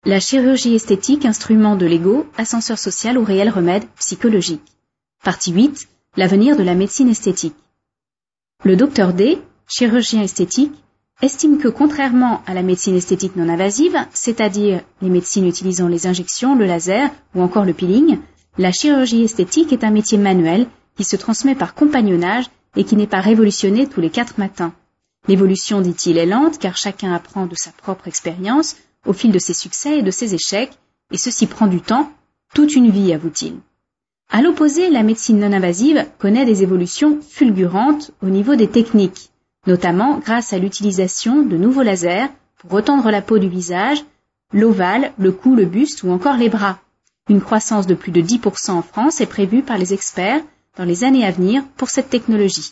La chirurgie esthétique, instrument de l'ego, ascenseur social ou réel remède psychologique. Partie 8. L'avenir de la médecine esthétique. Le Dr D, chirurgien esthétique, estime que contrairement à la médecine esthétique non invasive, c'est-à-dire les médecines utilisant les injections, le laser ou encore le peeling, la chirurgie esthétique est un métier manuel qui se transmet par compagnonnage et qui n'est pas révolutionné tous les 4 matins. L'évolution, dit-il, est lente car chacun apprend de sa propre expérience au fil de ses succès et de ses échecs, et ceci prend du temps, toute une vie, avoue-t-il. À l'opposé, la médecine non invasive connaît des évolutions fulgurantes au niveau des techniques, notamment grâce à l'utilisation de nouveaux lasers pour retendre la peau du visage, l'ovale, le cou, le buste ou encore les bras. Une croissance de plus de 10% en France est prévue par les experts dans les années à venir pour cette technologie.